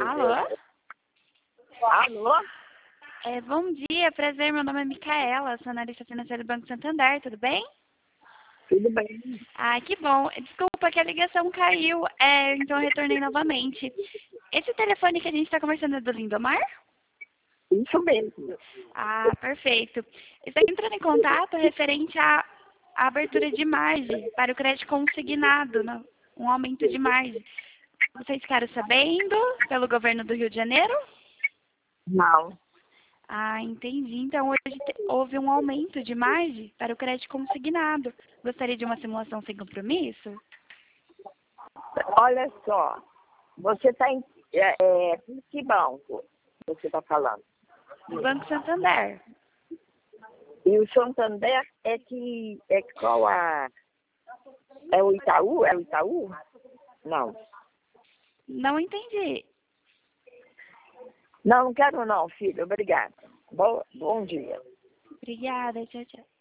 Alô? Alô? Bom dia, prazer, meu nome é Micaela, sou analista financeira do Banco Santander, tudo bem? Tudo bem? Que bom. Desculpa que a ligação caiu, então eu retornei novamente. Esse telefone que a gente está conversando é do Lindomar? Isso mesmo. Perfeito. Estou entrando em contato referente à abertura de margem para o crédito consignado, um aumento de margem. Vocês ficaram sabendo pelo governo do Rio de Janeiro? Não. Entendi. Então, hoje houve um aumento de margem para o crédito consignado. Gostaria de uma simulação sem compromisso? Olha só, você está em que banco você está falando? Do Banco Santander. E o Santander é qual é o Itaú? É o Itaú? Não. Não entendi. Não quero não, filho. Obrigada. Bom dia. Obrigada. Tchau, tchau.